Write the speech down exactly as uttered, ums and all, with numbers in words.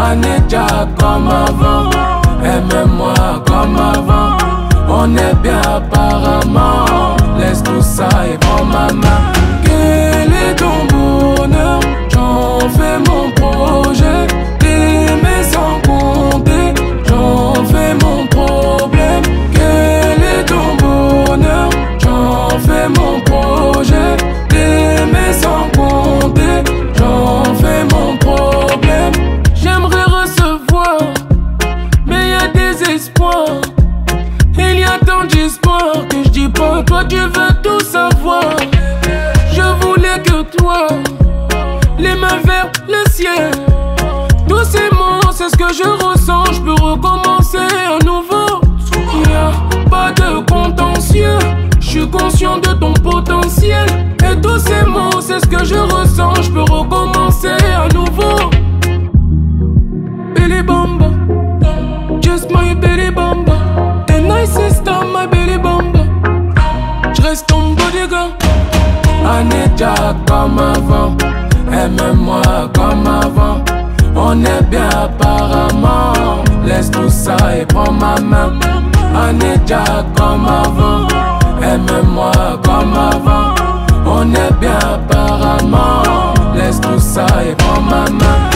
Anita comme avant, aime-moi comme avant. On est bien apparemment, laisse tout ça et prends ma main. Quel est ton bonheur? J'en fais mon projet. T'aimer sans compter, j'en fais mon problème. Quel est ton bonheur? J'en fais mon projet. T'aimer sans compter, j'en fais mon problème. J'aimerais recevoir, mais y a des espoirs. Il y a tant d'espoir que je dis pas, toi tu veux tout savoir. Je voulais que toi, les mains vers le ciel. Tous ces mots, c'est ce que je ressens. Je peux recommencer à nouveau. Y a pas de contentieux. Je suis conscient de ton potentiel. Et tous ces mots, c'est ce que je ressens. Je peux recommencer à nouveau. Billy Bamba, just my Billy Bamba. The nicest of my Billy Bamba. J'reste ton bodyguard. Anita comme avant, aime-moi comme avant. On est bien apparemment, laisse tout ça et prends ma main. Anita comme avant, aime-moi comme avant. On est bien apparemment, laisse tout ça et prends ma main.